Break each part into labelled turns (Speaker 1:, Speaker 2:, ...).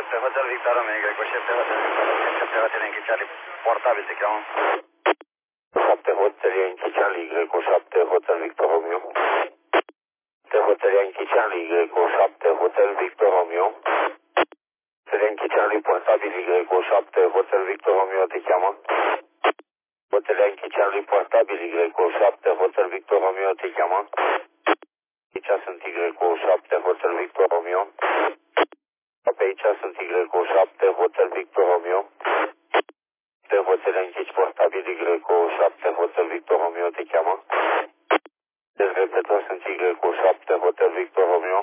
Speaker 1: 7 Hotel Victor Romeo, Greco 7 Hotel Victor Romeo, 7 Hotel Yankee Charlie, portabil te cheamă.
Speaker 2: 7 Hotel Yankee Charlie, Greco 7 Hotel Victor Romeo. 7 Hotel Yankee Charlie, Greco 7 Hotel Victor Romeo. Hotel Yankee Charlie, portabil, Greco 7 Hotel Victor Romeo te cheamă. Hotel Yankee Charlie, portabil, Greco 7 Hotel Victor Romeo te cheamă. Aici sunt Y7 Hotel Victor Romeo. Pe aici sunt Y7 Hotel Victor Romeo. Pe Hotel Yankee portabil Y7 Hotel Victor Romeo te cheamă. Deci repetă, sunt Y7 Hotel Victor Romeo.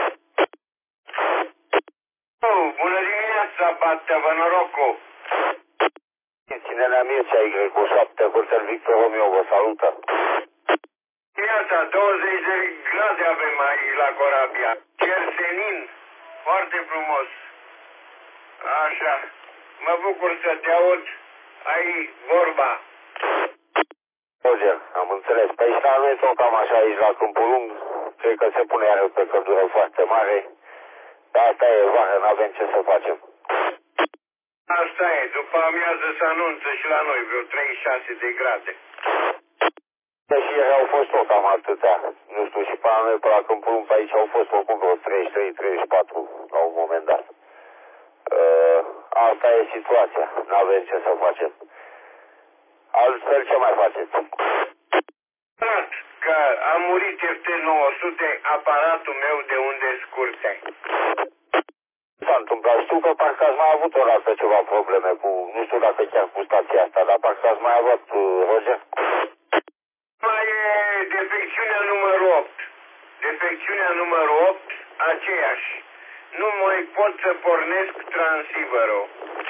Speaker 1: Bună dimineața, bate-vă norocul!
Speaker 2: Ține-ne Mircea, Y7 Hotel Victor Romeo, vă salută.
Speaker 1: Dimineața, 20 de grade avem aici la Corabia. Cer senin, foarte frumos. Așa, mă bucur să te aud, ai vorba.
Speaker 2: Roger, am înțeles. Păi aici nu e tot cam așa aici la Câmpul Lung. Cred că se pune iară pe căldură foarte mare. Dar asta e vară, n-avem ce să facem.
Speaker 1: Asta e, după amiază se anunță și la noi vreo 36 de grade.
Speaker 2: Deși ieri au fost tot cam atâtea. Nu știu, și pe la noi, pe la Câmpul Lung, pe aici au fost oricum vreo 33-34 la un moment dat. Asta e situația, n-avem ce să facem. Altfel ce mai faceți?
Speaker 1: Că a murit FT900 aparatul meu de unde scurte.
Speaker 2: S-a întâmplat, știu că parcă ați mai avut o dată ceva probleme cu, nu știu dacă chiar cu stația asta, dar parcă ați mai avut, Roger?
Speaker 1: Mai e defecțiunea numărul 8. Defecțiunea numărul 8, aceeași. Nu mai pot să pornesc transceiverul.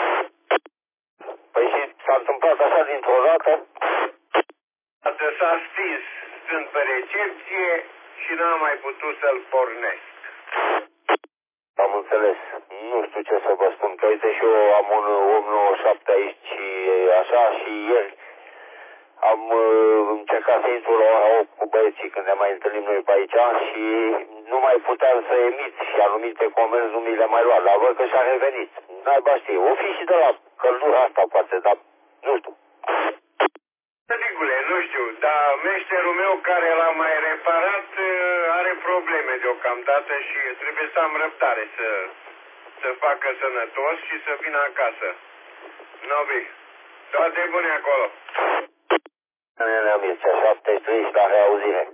Speaker 2: Păi și s-a întâmplat așa dintr-o dată?
Speaker 1: Dată s-a stins, sunt pe recepție și n-am mai putut să-l pornesc.
Speaker 2: Am înțeles. Nu știu ce să vă spun, că uite și eu am un 897 aici și așa și ieri am încercat să intru la ora 8 cu băieții când ne mai întâlnim noi pe aici și nu mai puteam să emit și anumite comenzi nu mi le mai luat, dar văd că și-a revenit. N-aiba știe, o fi și de la căldura asta poate, dar nu știu.
Speaker 1: Sigule, nu știu, dar meșterul meu care l-a mai reparat are probleme deocamdată și trebuie să am răbdare să facă sănătos și să vină acasă. Nobi, toate bune acolo.
Speaker 2: Ne-am Mircea, 73 la reauzire.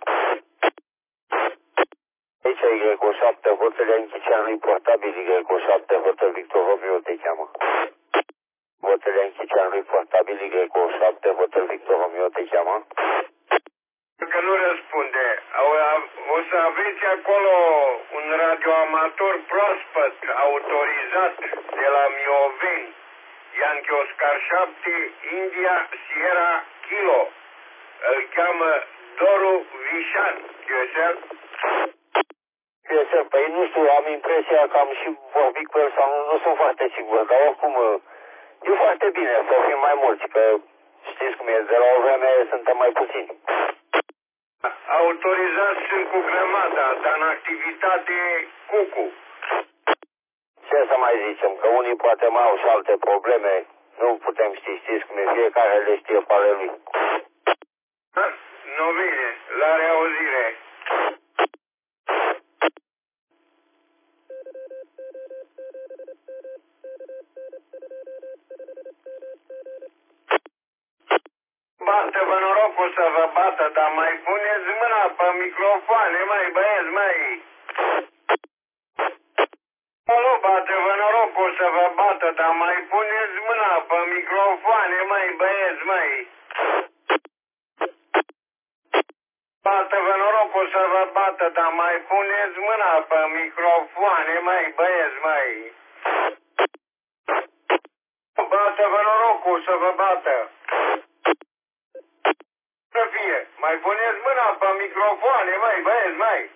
Speaker 2: Aici Y7 Hotel Yankee Charlie portabil, Y7 Hotel Victor Romeo te cheamă. Hotel Yankee Charlie portabil, Y7 Hotel Victor Romeo te cheamă.
Speaker 1: Că nu răspunde, o să aveți acolo un radioamator proaspăt autorizat de la Mioveni, Yankee Oscar 7, India Sierra Kilo. Îl cheamă Doru Vișan, QSL.
Speaker 2: QSL, păi nu știu, am impresia că am și vorbit cu el sau nu sunt foarte sigur, dar oricum e foarte bine să fim mai mulți, că știți cum e, de la o vreme suntem mai puțini.
Speaker 1: Autorizați sunt cu grămada, dar în activitate cucu.
Speaker 2: Ce să mai zicem, că unii poate mai au și alte probleme, nu putem știți cum e, fiecare le știe pe ale lui.
Speaker 1: Nu bine, la reauzire. Bată-vă norocul să vă bată, dar mai puneți mâna pe microfoane, mai băieți, mai. Nu, bată-vă norocul să vă bată, dar mai puneți mâna pe microfoane, mai băieți, mai. Bată-vă norocul să vă bată, dar mai puneți mâna pe microfoane, mai băieți, mai. Bată-vă norocul să vă bată. Să fie, mai puneți mâna pe microfoane, mai băieți, mai.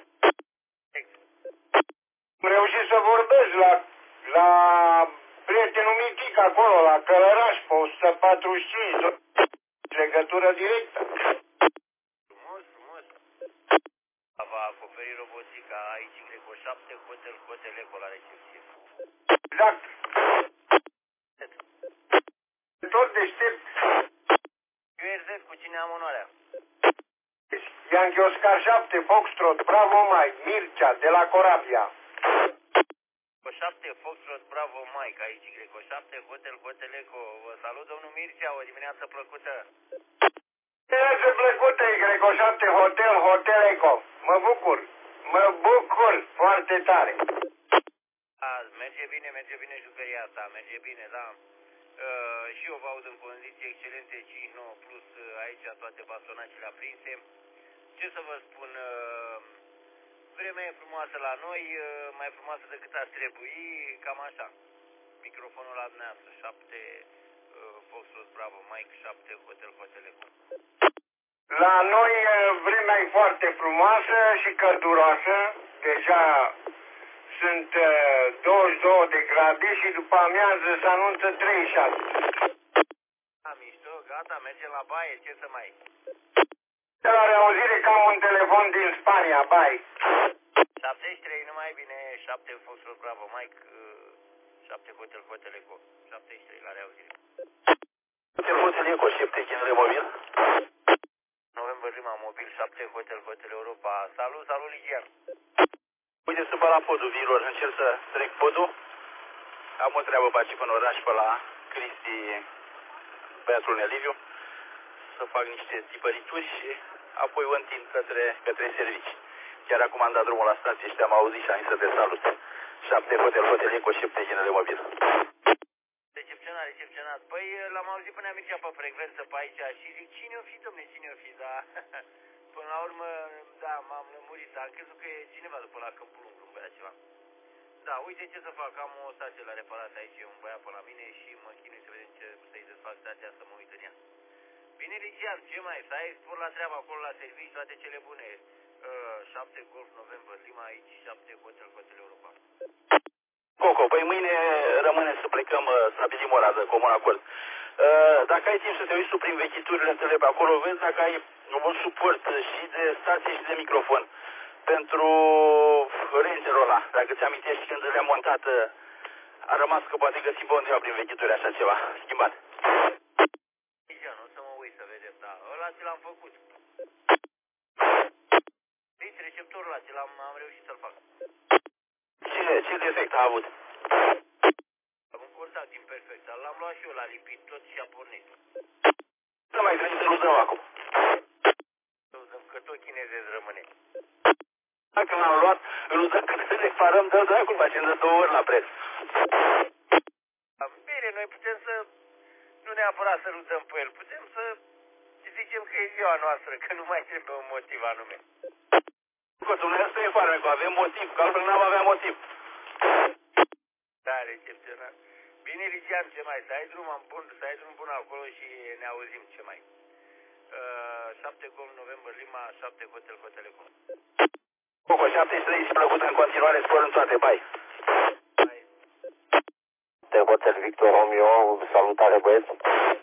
Speaker 1: Am reușit să vorbesc la prietenul Mitic acolo, la Călăraș, pe 145, legătură directă.
Speaker 3: Frumos, frumos. Va acoperi robotica aici, Greco 7, Hotel Eco la recepție.
Speaker 1: Exact. Tot deștept.
Speaker 3: URZ, cu cine am onoarea?
Speaker 1: Yankee Oscar 7, Foxtrot, Bravo Mike, Mircea, de la Corabia.
Speaker 3: Greco 7, Foxtrot, Bravo Mike, aici Greco 7, Hotel Eco. Vă salut, domnul Mircea, o dimineață plăcută.
Speaker 1: Dimineață plăcută, Greco 7, Hotel Eco. Mă bucur foarte tare.
Speaker 3: Merge bine jucăria asta, merge bine, da. Și eu vă aud în condiții excelente, 5-9 plus aici toate bastonacele aprinse. Ce să vă spun, vremea e frumoasă la noi, mai frumoasă decât ar trebui, cam așa. Microfonul la dumneavoastră, 7 Foxtrot Bravo Mike, 7 Hotel Eco.
Speaker 1: La noi vremea e foarte frumoasă și călduroasă. Deja sunt 22 de grade și după amiază se anunță 36.
Speaker 3: Mișto, gata, mergem la baie, ce să mai...
Speaker 1: De la reauzire că am un telefon din Spania, bai.
Speaker 3: 73, numai bine, 7 Foxtrot Bravo Mike, 7 Hotel Eco, 73, la reauzire.
Speaker 2: Hotel Eco, 7 General Mobil.
Speaker 3: November Lima Mobil, 7 Hotel Europa. Salut, Ligian.
Speaker 2: Uite, sunt pe la podul Viror, încerc să trec podul. Am o treabă pe aici până oraș, pe la Cristi, băiatul Neliviu, să fac niște tipărituri și apoi o întind către servicii. Chiar acum am dat drumul la stație și te-am auzit și am zis să te salut. 7 Hotel Eco, 7 General Mobil.
Speaker 3: Recepționat. Păi l-am auzit până Mircea pe frecvență pe aici și zic, cine o fi, domne, cine o fi, da? Până la urmă, da, m-am lămurit, am crezut că e cineva după la Câmpul Ungru, un băiat ceva. Da, uite ce să fac, am o stație la reparat aici, e un băiat pe la mine și mă chinui să vedem ce să-i desfac stația, să mă uit în ea. Bine, Ligian, ce mai, să ai spor la treabă acolo la servici, toate cele bune. 7 Golf November Lima aici, 7 Hotel Europa.
Speaker 2: Coco, păi mâine rămâne să plecăm, stabilim ora de comun acord. Dacă ai timp să te uiți prin vechiturile tale pe acolo, vezi dacă ai un suport și de stație și de microfon pentru rangerul ăla. Dacă ți amintești când le-am montat, a rămas că poate găsim pe undeva prin vechituri așa ceva schimbat.
Speaker 3: O să mă uit să vedem, da. Ăla ți l-am făcut. Deci receptorul ăla ți l-am reușit să-l fac.
Speaker 2: Ce defect a avut?
Speaker 3: Am un contact imperfect, l-am luat și eu la lipit tot și a pornit.
Speaker 2: Nu mai trebuie să-l dăm acum.
Speaker 3: Că tot chinezez rămâne.
Speaker 2: Dacă l-am luat, îl dăm cât să reparăm, dă dracul, facem de 2 ori la preț.
Speaker 3: Bine, noi putem să, nu neapărat să luptăm pe el, putem să zicem că e ziua noastră, că nu mai trebuie un motiv anume.
Speaker 2: Dumnezeu asta e foarte, avem motiv, că altfel n-am avea motiv.
Speaker 3: Da, recepționat. Bine, Ligian, ce mai? Să ai drum bun acolo și ne auzim, ce mai? 7 Golf November Lima, 7 Hotel Eco.
Speaker 2: Coco, 73 și plăcut în continuare, spor în toate, bai.
Speaker 3: Bye.
Speaker 2: De Hotel Victor Romeo, salutare băieți.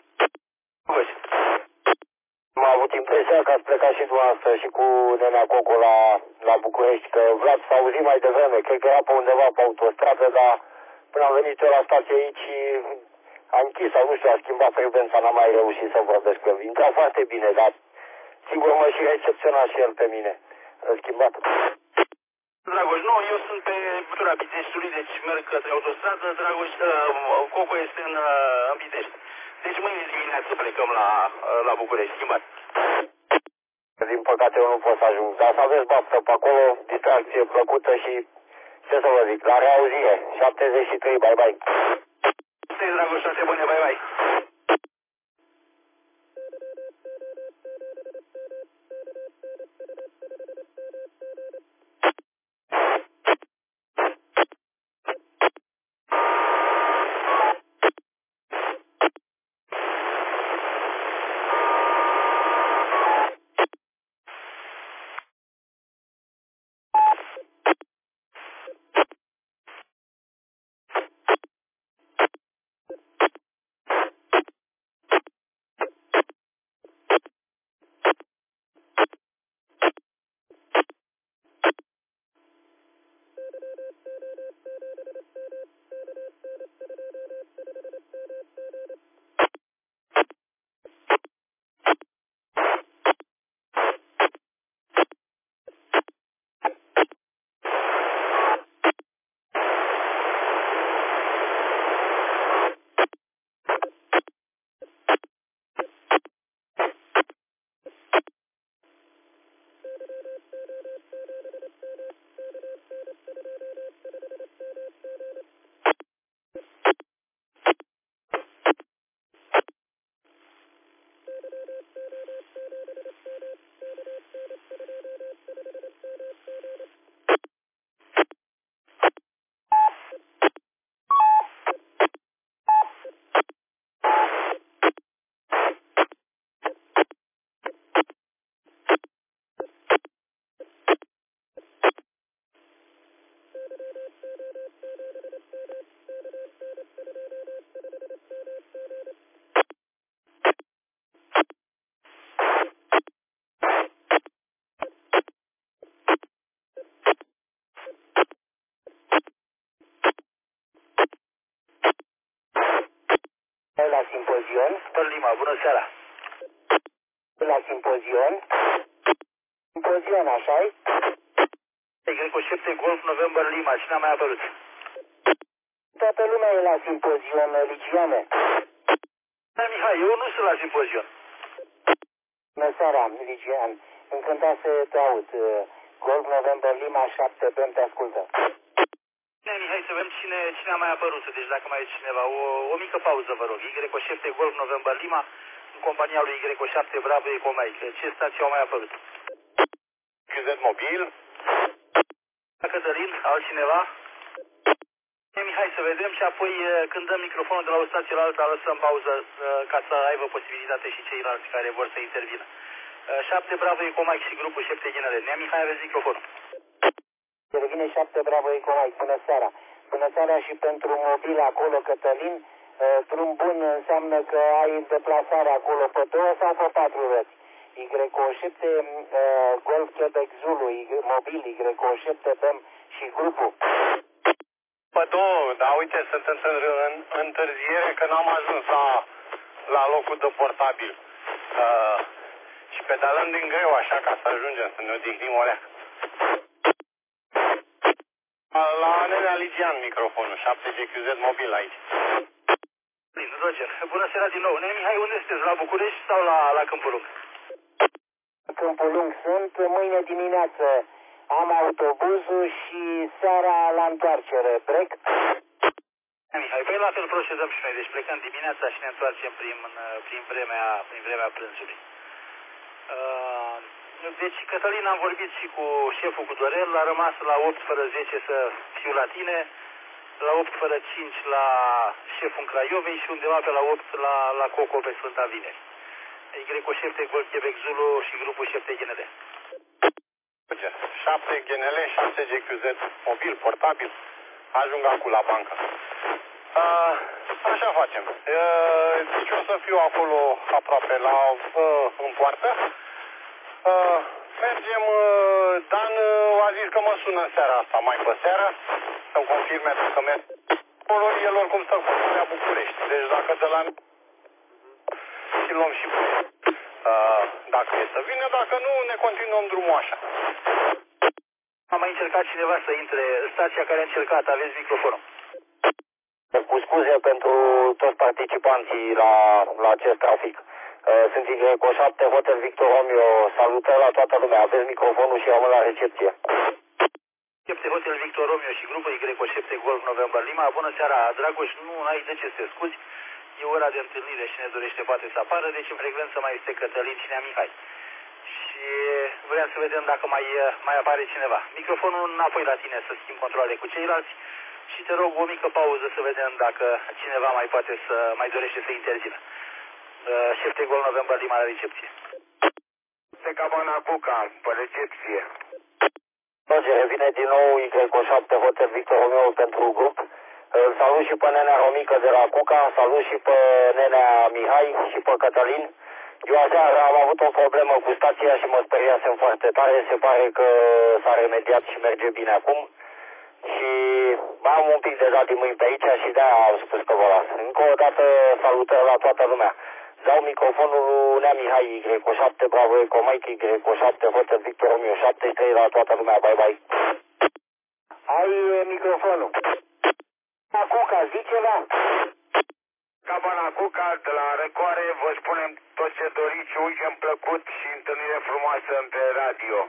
Speaker 2: Am avut impresia că ați plecat și dumneavoastră și cu nenea Coco la București, că Vlad s-a auzit mai devreme, cred că era pe undeva pe autostradă, dar până am venit eu la stație aici, a închis sau nu știu, a schimbat frecvența, n-am mai reușit să vorbesc cu el. Intra foarte bine, dar sigur mă și recepționa și el pe mine. Schimbat. Dragoș, nu, eu sunt pe tura Piteștiului, deci merg către autostradă, Dragoș, Coco este în Pitești. Deci mâine dimineață plecăm la București, schimbat. Din păcate eu nu pot să ajung, dar să aveți baftă pe acolo, distracție plăcută și, ce să vă zic, la reauzire, 73, bye bye. Stai, Dragoș, toate bune, bye bye. La simpozion.
Speaker 3: Lima, bună seara.
Speaker 2: La simpozion. Simpozion, așa-i?
Speaker 3: Greco 7 Golf November Lima, cine a mai apărut?
Speaker 2: Toată lumea e la simpozion, Ligiane.
Speaker 3: Da, Mihai, eu nu sunt la simpozion.
Speaker 2: Bună seara, Ligian. Încântat să te aud. Golf November Lima 7, bem, te ascultă.
Speaker 3: Mihai, să vedem cine a mai apărut, deci dacă mai e cineva. O mică pauză, vă rog. Greco 7 Golf November Lima, în compania lui Greco 7 Bravo Ecomai. Ce stații au mai apărut?
Speaker 1: QZ Mobil.
Speaker 3: Cătălin, altcineva? Mihai, să vedem și apoi când dăm microfonul de la o stație la alta, lăsăm pauză ca să aibă posibilitate și ceilalți care vor să intervină. 7 Bravo Ecomai și grupul 7 Ghinele. Nea Mihai, aveți microfonul.
Speaker 2: Revine 7 Bravo Ecomai, bună seara. Bună seara și pentru mobil acolo, Cătălin. Drum bun înseamnă că ai deplasare acolo pe 2 sau pe 4 răți. Y7 Golf Quebec Zulu, mobil Y7 BEM și grupul.
Speaker 1: Pe 2, dar uite, sunt în întârziere că n-am ajuns la locul de portabil. Și pedalăm din greu așa ca să ajungem să ne odihnim o leacă. La Nenea Ligian microfonul, 7GQZ mobil aici.
Speaker 3: Roger, bună seara din nou. Nea Mihai, unde sunteți? La București sau la Câmpul Lung?
Speaker 2: Câmpul Lung sunt, mâine dimineață am autobuzul și seara la întoarcere, plec.
Speaker 3: Mihai, păi la fel procedăm și noi, deci plecăm dimineața și ne întoarcem prin vremea prânzului. Deci, Cătălin, am vorbit și cu șeful cu Dorel, a rămas la 8 fără 10 să fiu la tine, la 8 fără 5 la șeful în Craiovei și undeva pe la 8 la Coco pe Sfânta Vineri. Greco 7 Golf Quebec Zulu și grupul 7 GNL.
Speaker 1: 7 GNL, 6 GQZ mobil, portabil, ajung acum la bancă. Așa facem. Deci o să fiu acolo aproape în poartă. Mergem, Dan a zis că mă sună seara asta, mai pe seară, să-mi confirme că merg acolo, el oricum stă cu Marea București. Deci dacă de la și luăm și dacă e să vină, dacă nu, ne continuăm drumul așa.
Speaker 3: A mai încercat cineva să intre în stația care a încercat, aveți microfonul.
Speaker 2: Cu scuze pentru toți participanții la acest trafic. Sunt Greco 7 Hotel Victor Romeo, salutări la toată lumea, aveți microfonul și rămân la recepție.
Speaker 3: 7 Hotel Victor Romeo și grupul Greco 7 Golf November Lima, bună seara, Dragoș, nu ai de ce să te scuzi, e ora de întâlnire și ne dorește poate să apară, deci în frecvență mai este Cătălin și Nea Mihai. Și vreau să vedem dacă mai apare cineva. Microfonul înapoi la tine să schimb controlele cu ceilalți și te rog o mică pauză să vedem dacă cineva mai dorește să intervină. 7 Golf November Lima la recepție.
Speaker 1: Pe Cabana Cuca, pe recepție.
Speaker 2: Roger, revine din nou Greco 7 Hotel Victor Romeo pentru grup. Îl salut și pe nenea Romică de la Cuca, salut și pe nenea Mihai și pe Cătălin. Eu aseară am avut o problemă cu stația și mă speriasem foarte tare. Se pare că s-a remediat și merge bine acum. Și Am un pic de dat din mâini pe aici și de-aia am spus că vă las. Încă o dată salutări la toată lumea. Dau microfonul lui Nea Mihai Y7, Bravo Eco Mike Y7, Hotel Victor Romeo 73 la toată lumea. Bye bye. Ai microfonul. Cuca, zi ceva.
Speaker 1: Cabana Cuca de la Răcoare, vă spunem tot ce doriți, weekend plăcut și întâlnire frumoasă pe radio.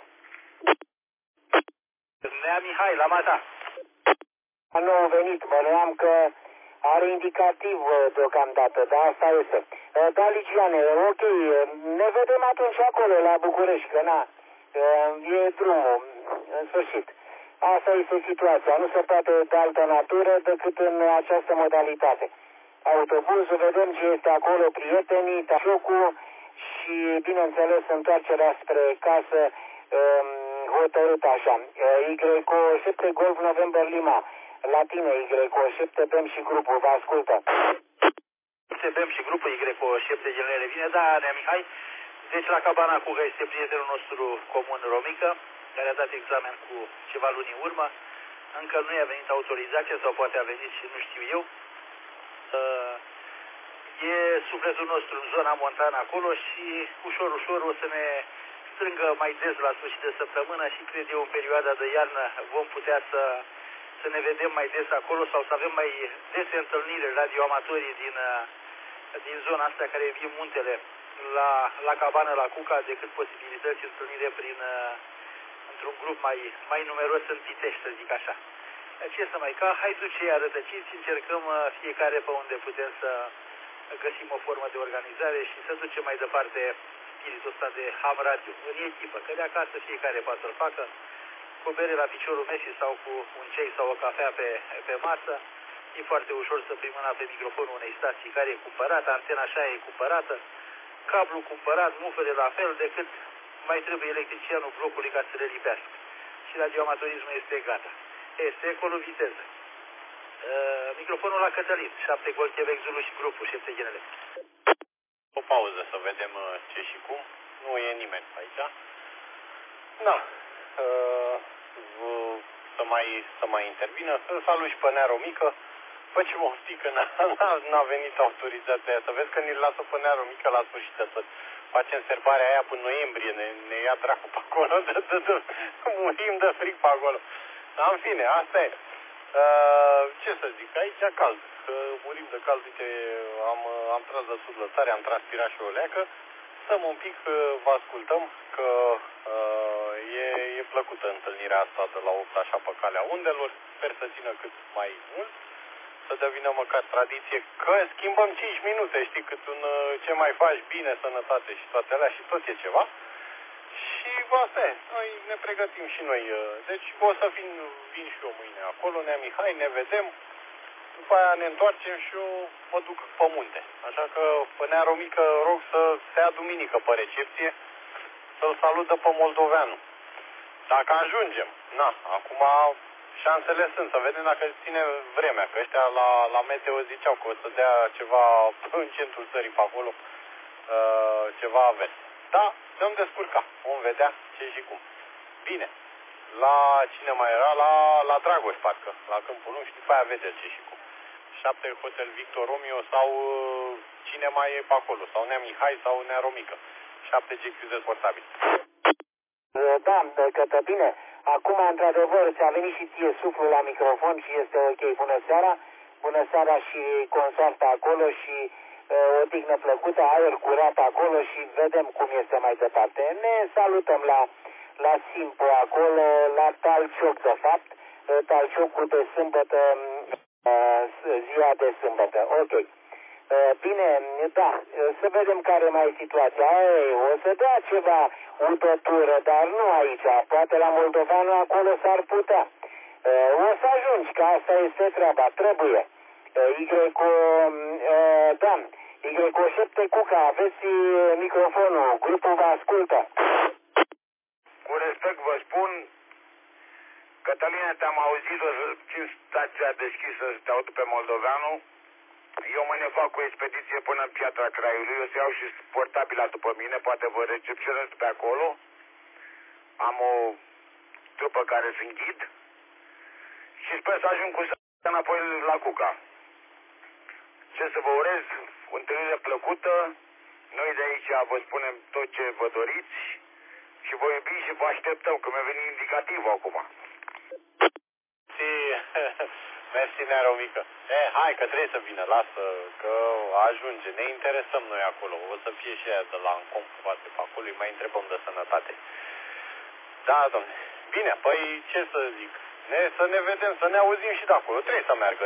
Speaker 3: Nea Mihai, la mata.
Speaker 2: Nu a venit, bănuiam că are indicativ deocamdată, dar asta este. Da, Ligiane, ok, ne vedem atunci acolo la București, că na, e drumul, în sfârșit. Asta este situația, nu se poate de altă natură decât în această modalitate. Autobuzul, vedem ce este acolo, prietenii, tașocul și, bineînțeles, întoarcerea spre casă hotărât așa. Y7 Golf November Lima, la tine Y7 BEM și grupul, vă ascultă.
Speaker 3: BEM și grupul Y7 Genele vine, da, Nea Mihai. Deci la Cabana Cuca este prietenul nostru comun Romică, care a dat examen cu ceva luni în urmă. Încă nu i-a venit autorizația sau poate a venit și nu știu eu. E sufletul nostru în zona montană acolo și ușor, ușor o să ne strângă mai des la sfârșit de săptămână și cred eu în perioada de iarnă vom putea să ne vedem mai des acolo sau să avem mai dese întâlniri radioamatorii din zona asta care vin muntele la Cabana, la Cuca, decât posibilități întâlnire într-un grup mai numeros în Pitești, să zic așa. Ce să mai, ca hai tu cei arătăciți, încercăm fiecare pe unde putem să găsim o formă de organizare și să ducem mai departe spiritul ăsta de ham radio în echipă, că de acasă fiecare poate să-l facă cu o bere la piciorul mesii sau cu un ceai sau o cafea pe masă. E foarte ușor să pui mâna pe microfonul unei stații care e cumpărată, antena așa e cumpărată, cablu cumpărat, mufere la fel, decât mai trebuie electricianul blocului ca să le lipească. Și radioamatorismul este gata. Este secolul viteză. Microfonul la Cătălin, 7 Gol Quebec Zulu și grupul, 7 Genele.
Speaker 4: O pauză să vedem ce și cum. Nu e nimeni aici. Da. Să mai intervină. Îl salut și pe Nea Romică. Păi ce mă știi că n-a venit autorizația aia. Să vezi că ne lasă pe Nea Romică la sfârșit să facem serbarea aia până noiembrie. Ne ia dracu pe acolo. Murim de frig pe acolo. Dar în fine, asta e. Ce să zic, aici e cald. Murim de cald, uite, am tras de sud lățare, am transpirat și o leacă. Stăm un pic, vă ascultăm, că e plăcută întâlnirea asta de la 8 așa pe calea undelor. Sper să țină cât mai mult, să devină măcar tradiție, că schimbăm 5 minute, știi, cât un ce mai faci, bine, sănătate și toate alea și tot e ceva. Și asta e, noi ne pregătim și noi. Deci o să vin și eu mâine acolo, Nea Mihai, ne vedem. După aia ne întoarcem și eu mă duc pe munte. Așa că pe Nea Romică rog să se ia duminică pe recepție, să-l salută pe moldoveanu. Dacă ajungem, na, acum șansele sunt, să vedem dacă ține vremea, că ăștia la meteo ziceau că o să dea ceva în centrul țării pe acolo, ceva avers. Da, ne-am descurcat, vom vedea ce și cum. Bine, la cine mai era? La Dragoș, parcă, la Câmpul Lung și după aia vedem ce și cum. 7 Hotel Victor Romeo sau cine mai e pe acolo, sau Nea Mihai sau Nea Romică. 7 GQZ portabil.
Speaker 2: Da, Cătă, bine. Acum, într-adevăr, ți-a venit și ție suflul la microfon și este ok. Bună seara! Bună seara și consoarta acolo și o dignă plăcută, aer curat acolo și vedem cum este mai departe. Ne salutăm la Simpo acolo, la Talcioc, de fapt. Talciocul de sâmbătă, ziua de sâmbătă. Ok. Bine, da, să vedem care mai e situația. O să dea ceva udătură, dar nu aici. Poate la Moldovanu acolo s-ar putea. O să ajungi, că asta este treaba, trebuie. Y7 Cuca, aveți microfonul, grupul vă ascultă.
Speaker 1: Cu respect vă spun, Cătăline, te-am auzit, o să țin stația deschisă să te aud pe Moldoveanu. Eu mă ne fac o expediție până în Piatra Craiului, o să iau și portabila după mine, poate vă recepționez pe acolo. Am o trupă care sunt ghid
Speaker 2: și sper să ajung cu înapoi la Cuca. Ce să vă urez? O întâlnire plăcută. Noi de aici vă spunem tot ce vă doriți și vă iubim și vă așteptăm, că mi-a venit indicativul acum.
Speaker 4: Mersi, Nearo Mică. Hai că trebuie să vină, lasă, că ajunge. Ne interesăm noi acolo. O să fie și aia de la Ancom, poate pe acolo, îi mai întrebăm de sănătate. Da, domne. Bine, păi ce să zic? Să ne vedem, să ne auzim și de acolo. Trebuie să meargă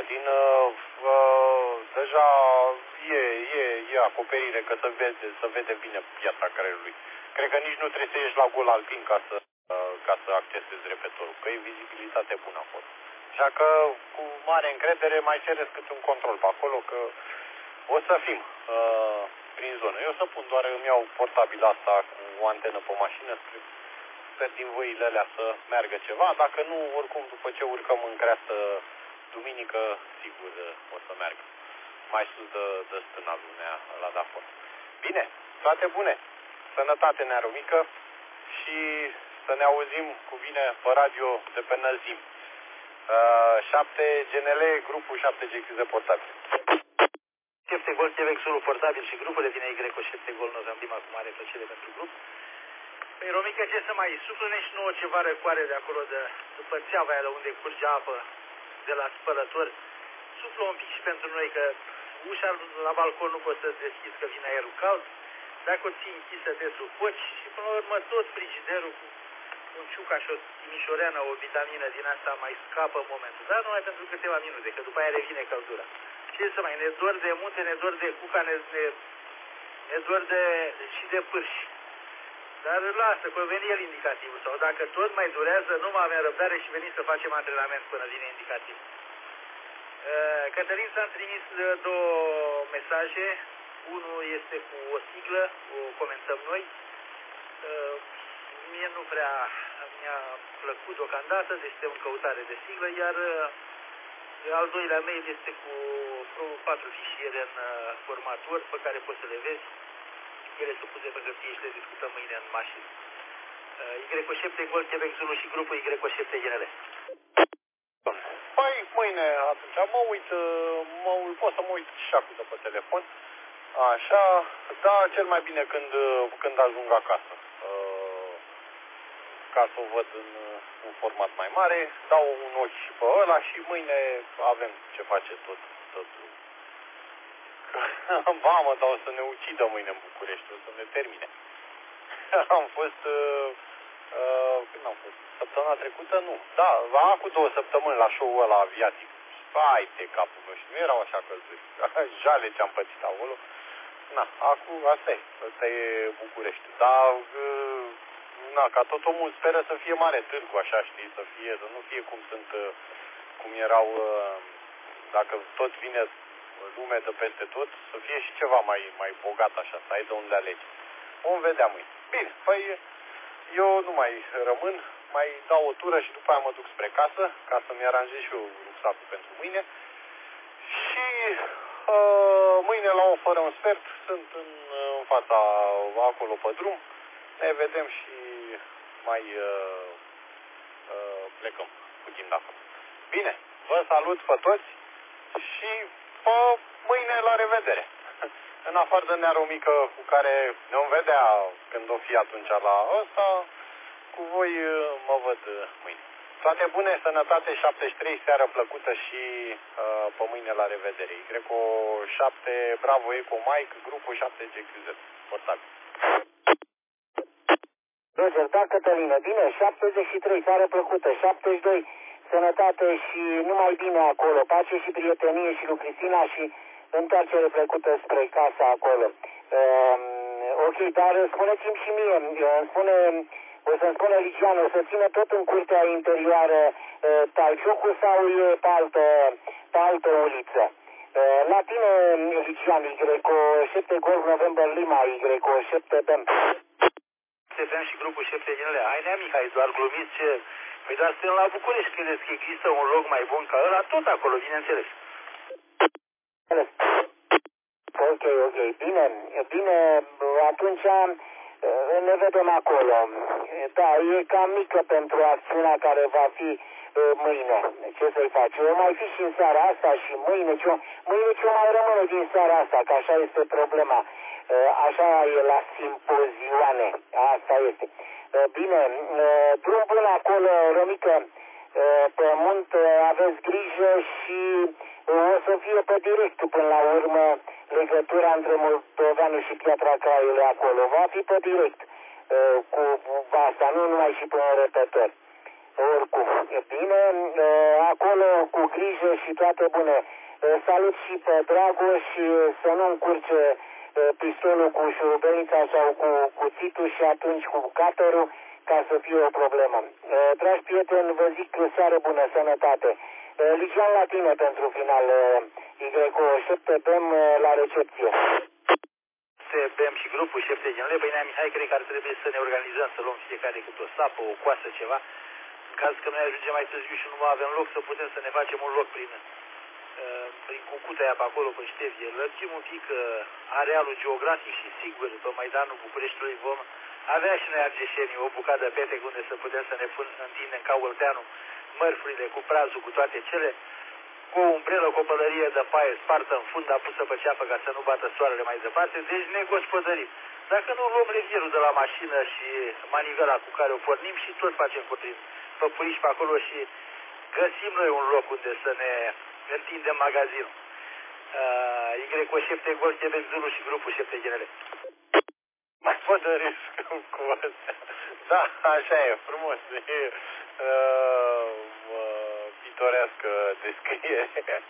Speaker 4: deja e acoperire, că să vede bine piatra Carelului. Cred că nici nu trebuie să ieși la gol alpin ca să accesezi repetorul, că e vizibilitate bună acolo. Așa că cu mare încredere mai cereți câte un control pe acolo, că o să fim prin zonă. Eu o să pun doar, îmi iau portabila asta cu o antenă pe mașină, sper din văile alea să meargă ceva. Dacă nu, oricum după ce urcăm în creastă duminică, sigur o să meargă. Mai sus de stâna lumea la Dafon. Bine, toate bune. Sănătate, Nearu Mică, și să ne auzim cu bine pe radio de pe înălțimi. 7 GNL, grupul 7 GQZ portabil.
Speaker 3: 7 gol, Quebec Zulu portabil și grupul devine Y cu 7 gol, Nozambim cu mare plăcere pentru grup. Păi, Romică, ce să mai suflă-nești nouă ceva răcoare de acolo, după țeava aia de unde curge apă de la spălător. Suflă un pic și pentru noi, că ușa la balcon nu poți să-ți deschizi, că vine aerul cald. Dacă o ții închisă, te sufoci și până la urmă tot frigiderul cu un ciuca și o timișoreană, o vitamină din asta mai scapă în momentul. Dar numai pentru câteva minute, că după aia revine căldura. Ce să mai, ne dor de munte, ne dor de Cuca, ne dor și de pârși. Dar lasă, că veni el indicativul. Sau dacă tot mai durează, nu mai avem răbdare și venim să facem antrenament până vine indicativ. Cătălin s-a trimis 2 mesaje. Unul este cu o siglă, o comentăm noi. Mie nu prea mi-a plăcut deocamdată, deci suntem în căutare de siglă, iar al doilea mail este cu 4 fișiere în format Word pe care poți să le vezi. Ele sunt puse pe hârtie și le discutăm mâine în mașină. Y7 Gol, Quebec Zulu și grupul Y7 GNL.
Speaker 4: Păi mâine atunci pot să mă uit și acum de pe telefon. Așa, da, cel mai bine când ajung acasă. Ca să o văd în format mai mare, dau un ochi și pe ăla și mâine avem ce face tot. Mamă, dar o să ne ucidă mâine în București, o să ne termine. Am fost, când am fost? Săptămâna trecută? Nu. Da, acum 2 săptămâni la show-ul ăla aviatic. Hai de capul meu și nu erau așa călduri. Jale ce-am pățit acolo. Na, acum asta e București. Dar, na, ca tot omul speră să fie mare târgu, așa, știi, să nu fie cum erau, dacă tot vine lume de peste tot, să fie și ceva mai bogat, așa, să ai de unde alegi. Vom vedea mâine. Bine, păi eu nu mai rămân, mai dau o tură și după aia mă duc spre casă, ca să-mi aranjez și eu rucsacul pentru mâine. Și mâine la 1:45 sunt în fața acolo pe drum. Ne vedem și mai plecăm cu timp de acolo. Bine, vă salut pe toți și mâine la revedere. În afară de Nearu Mică, cu care ne vom vedea când o fi atunci la ăsta, cu voi mă văd mâine. Toate bune, sănătate, 73, seară plăcută și pe mâine la revedere. Greco 7, Bravo Eco Mike, grupul 7 GQZ. Portabil.
Speaker 5: Roger, da, Cătălină, bine, 73, seară plăcută, 72, sănătate și numai bine acolo, pace și prietenie și lui Cristina și întoarcere plăcută spre casa acolo. Ok, dar spuneți-mi și mie, o să-mi spună Ligian, o să țină tot în curtea interioară Talciucu sau e pe altă uliță? La tine, Ligian, Y7 Golf November Lima, Y7 BEM.
Speaker 3: Stefan și grupul 7 GNL. Hai, Nea Mihai, doar glumiți ce... Păi dar suntem la București, credeți că există un loc mai bun ca ăla? Tot acolo, bineînțeles.
Speaker 5: Ok, bine, atunci ne vedem acolo. Da, e cam mică pentru acțiunea care va fi mâine. Ce să-i faci? O mai fi și în seara asta și mâine ce mai rămâne din seara asta, că așa este problema. Așa e la simpozioane. Asta este. Bine, drum bun acolo, Romică, pe munte, aveți grijă și o să fie pe direct până la urmă legătura între Moldoveanu și Piatra Craiului acolo. Va fi pe direct cu asta, nu numai și până repetor. Oricum, bine, acolo cu grijă și toate bune. Salut și pe Dragoș și să nu încurce pistolul cu șurubelnița sau cu cuțitul și atunci cu caterul ca să fie o problemă. Dragi prieteni, vă zic seară bună, sănătate. Ligian la tine pentru final, Y7, bem la recepție.
Speaker 3: Bem și grupul șef de genele, păi Nea Mihai, cred că ar trebui să ne organizăm, să luăm fiecare câte o sapă, o coasă, ceva, în caz că noi ajungem mai târziu și nu mai avem loc, să putem să ne facem un loc prin Cucuta aia pe acolo, pe Ștevie. Lărgim un pic arealul geografic și sigur, pe Maidanul Bucureștiului vom avea și noi argeșenii o bucată de petec unde să putem să ne întindem ca Olteanu mărfurile cu prazul, cu toate cele, cu o umbrelă, cu o pălărie de paie spartă în fund, pusă pe ceapă ca să nu bată soarele mai departe, deci ne gospodărim. Dacă nu luăm revierul de la mașină și manivela cu care o pornim și tot facem cu prin păpuriși pe acolo și găsim noi un loc unde să ne întindem magazinul. Y7 Golf Quebec Zulu și grupul șepte genele.
Speaker 4: Mai pădăresc cu astea. Da, așa e, frumos. E pitorească descriere.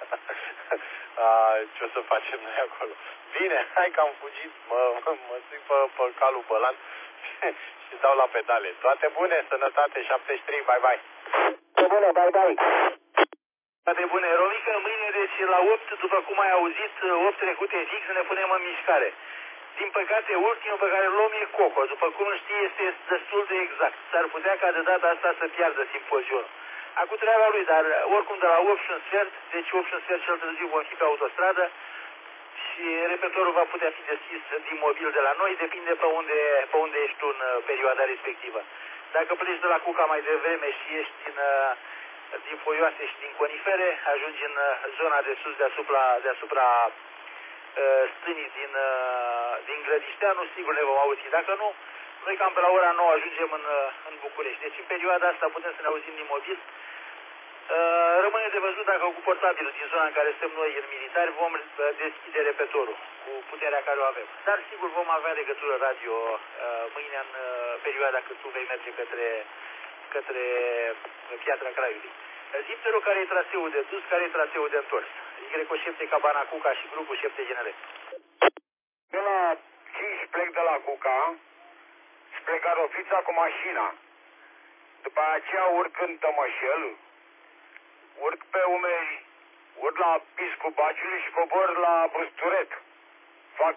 Speaker 4: Ce o să facem noi acolo? Bine, hai că am fugit, mă zic pe calul Bălan și dau la pedale. Toate bune, sănătate, 73, bye bye.
Speaker 5: Toate bune, bye bye.
Speaker 3: Toate bune, Romică, mâine, deci la 8, după cum ai auzit, 8 trecute fix, ne punem în mișcare. Din păcate, ultimul pe care îl luăm e Coco. După cum știi, este destul de exact. S-ar putea ca de data asta să piardă simpozionul. Acum treaba lui, dar oricum de la 8 și un sfert, deci 8 și un sfert cel târziu vom fi pe autostradă și repetorul va putea fi deschis din mobil de la noi, depinde pe unde ești tu în perioada respectivă. Dacă pleci de la Cuca mai devreme și ești din Foioase și din Conifere, ajungi în zona de sus deasupra stânii din Grădișteanu, sigur ne vom auzi. Dacă nu, noi cam pe la ora 9 ajungem în București. Deci în perioada asta putem să ne auzim din mobil. Rămâne de văzut dacă cu portabilul din zona în care suntem noi în militari vom deschide repetorul cu puterea care o avem. Dar sigur vom avea legătură radio mâine în perioada când tu vei merge către Piatra Craiului. Zipterul, care e traseul de dus, care e traseul de întors. Y7 Cabana Cuca și grupul șepte genele.
Speaker 1: De la 5 plec de la Cuca, spre Garofița cu mașina. După aceea urc în Tămășel, urc pe umeri, urc la Piscu Baciului și cobor la Busturet. Fac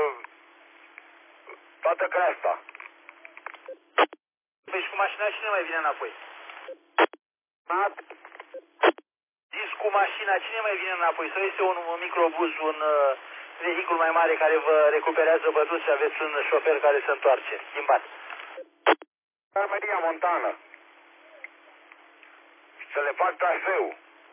Speaker 1: toată creasta.
Speaker 3: Păi și cu mașina cine mai vine înapoi? Zis cu mașina cine mai vine înapoi? Sau este un microbuz, un vehicul mai mare care vă recuperează bătuți și aveți un șofer care se întoarce, schimbat?
Speaker 1: Armeria Montană. Să le fac traseu.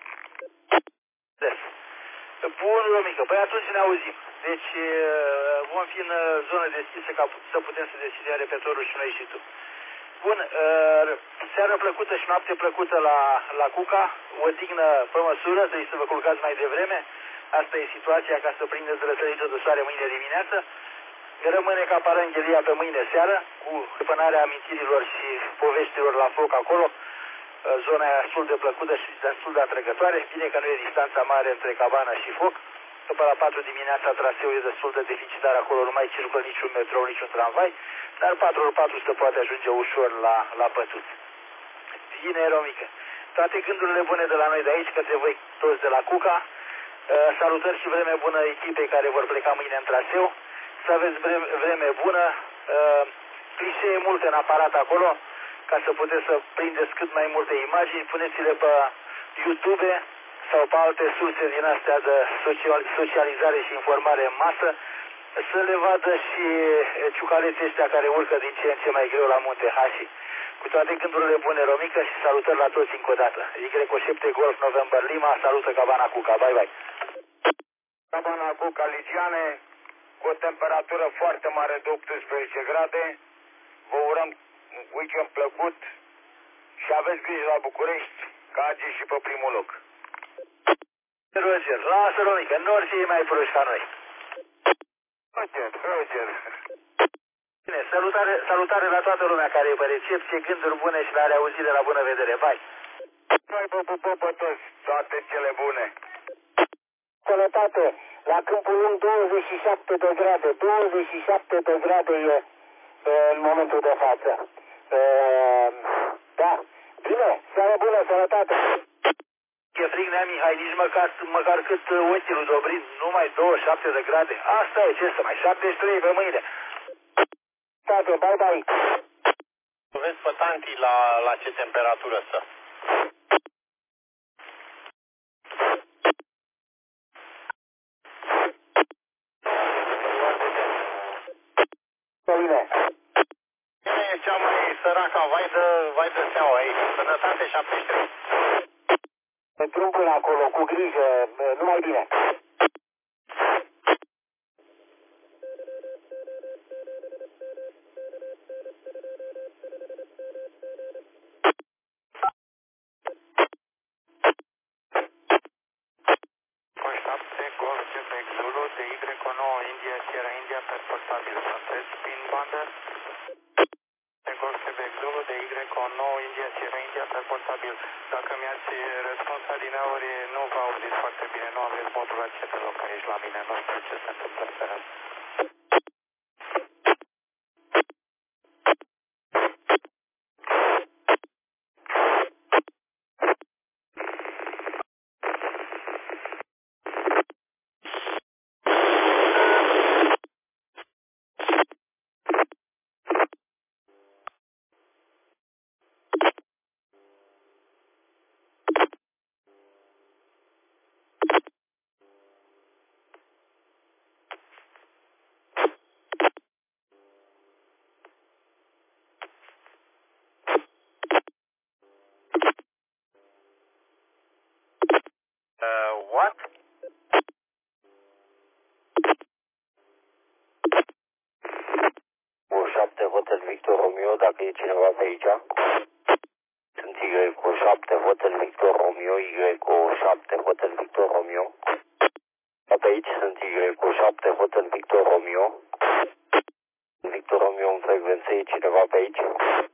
Speaker 3: Bun, Romică, păi atunci ne auzim. Deci vom fi în zonă deschisă ca să putem să deschidem repetorul și noi și tu. Bun, seară plăcută și noapte plăcută la Cuca, o dignă pe măsură, trebuie să vă culcați mai devreme. Asta e situația ca să prindeți răsăritul de soare mâine dimineață. Rămâne ca paranghelia pe mâine seară, cu răpânarea amintirilor și poveștilor la foc acolo. Zona e destul de plăcută și destul de atrăgătoare. Bine că nu e distanța mare între cabana și foc. După la 4 dimineața traseul e destul de deficitar acolo, nu mai circulă niciun metrou, niciun tramvai, dar 4x4 se poate ajunge ușor la pătuți. Bine, Romică. Toate gândurile bune de la noi de aici, către voi toți de la Cuca. Salutări și vreme bună echipei care vor pleca mâine în traseu. Să aveți vreme bună, clișee multe în aparat acolo, ca să puteți să prindeți cât mai multe imagini. Puneți-le pe YouTube sau pe alte surse din astea de socializare și informare în masă.
Speaker 6: să le vadă și ciucaleții ăștia care urcă din ce în ce mai greu la munte Hași. Cu toate gândurile bune, Romică, și salutări la toți încă o dată. Y7 Golf November Lima, salută Cabana Cuca. Bye, bye.
Speaker 1: Cabana Cuca, Ligiane, cu o temperatură foarte mare de 18 grade. Vă urăm un weekend plăcut și aveți grijă la București, că Agi și pe primul loc.
Speaker 6: Roger, lasă, Romică, nu ori fie mai proști ca noi.
Speaker 1: Roger.
Speaker 6: Bine, salutare la toată lumea care e pe recepție, gânduri bune și la reauzire, la bună vedere. Bye!
Speaker 1: Noi vă pupăm pe toți, toate cele bune.
Speaker 5: Sănătate, la Câmpul Lung 27 de grade, 27 de grade e în momentul de față. Da, bine, seară bună, sănătate.
Speaker 6: E frig, Nea Mihai, nici măcar cât ochii lui Dobrin, numai 27 de grade. Asta e, ce să mai, 73 pe mâine.
Speaker 5: Tate, bye, bye.
Speaker 4: Vezi pe tanti la ce temperatură stă.
Speaker 5: Bine.
Speaker 4: Cine e cea mai săraca vai de seaua aici? Sănătate 73.
Speaker 5: Drum până acolo, cu grijă, numai bine.
Speaker 2: Golf Quebec Zulu de Y9 India Sierra India per portabil. Sunteți prin bandă? Golf Quebec Zulu de Y9 India Sierra India per portabil. Dacă mi-ați răspuns adineauri, nu vă auziți foarte bine, nu aveți modulație deloc aici la mine, nu știu ce se întâmplă în seara asta.
Speaker 4: What?
Speaker 2: Cu 7 Hotel Victor Romeo, dacă e cineva pe aici. Sunt Y cu 7 Hotel Victor Romeo, Y cu 7 Hotel Victor Romeo. Pe aici sunt Y cu 7 Hotel Victor Romeo. Victor Romeo în frecvență, e cineva pe aici?